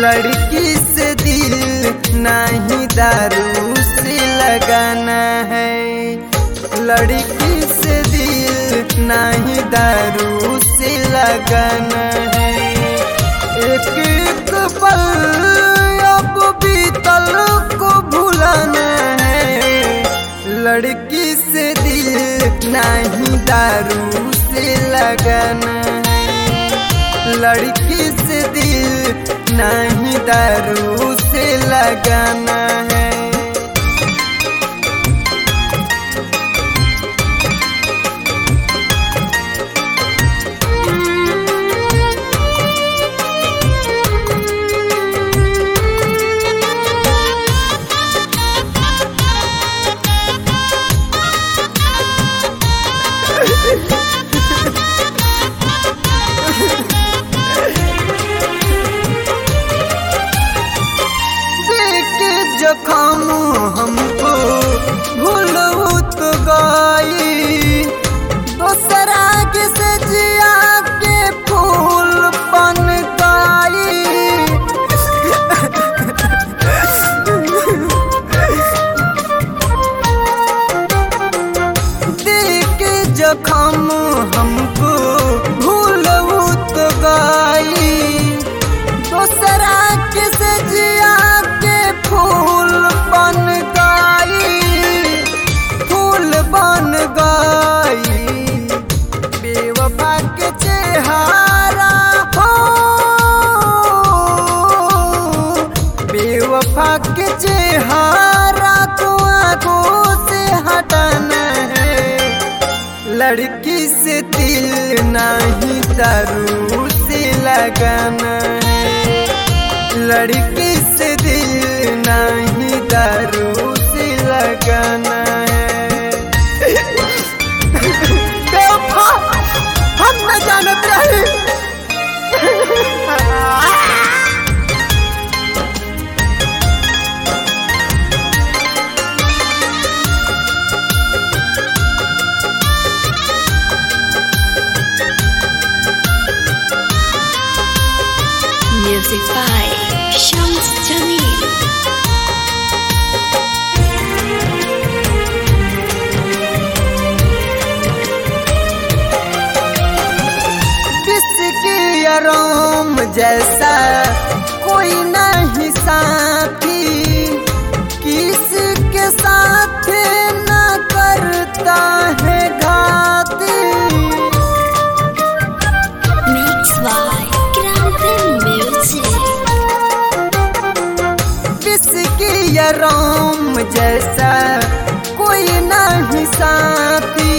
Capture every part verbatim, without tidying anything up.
लड़की से दिल नहीं दारू से लगाना है। लड़की से दिल नहीं दारू से लगाना है। एक एक पल अब बीतल को भुलाना है। लड़की से दिल नहीं दारू से लगाना है। लड़की से दिल नहीं दारू से लगाना है। जखम हमको भूलू तो गई, दूसरा के सजिया के फूल बन गई। देख जखम हमको भूलू तो गई, दूसरा के सजिया फूल बन गई, फूल बन गई। बेवफा के चेहरा हो, बेवफा के चेहरा को आंखों से हटाना है। लड़की से दिल नहीं दारू से लगाना है। लड़की से दिल नहीं दारू से लगाना है। बेवफा हम न जानत रहे। Music by Shams Jamil. किसकी आराम जैसा कोई नहीं साथी, किसके साथ न करता है घाती। Mix by किसकी आराम जैसा कोई नहीं साथी,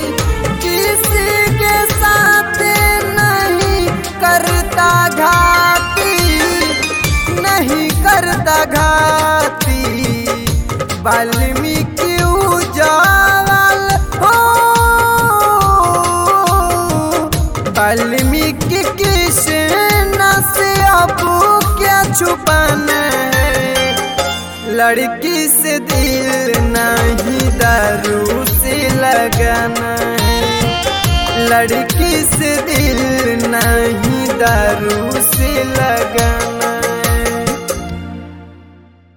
किसके साथ नहीं करता घाती, नहीं करता घाती। वाल्मीकि उजावल हो, वाल्मीकि कृष्ण से अब क्या छुपाना है। लड़की से दिल नहीं दारू से लगाना है। लड़की से दिल नहीं दारू से लगाना।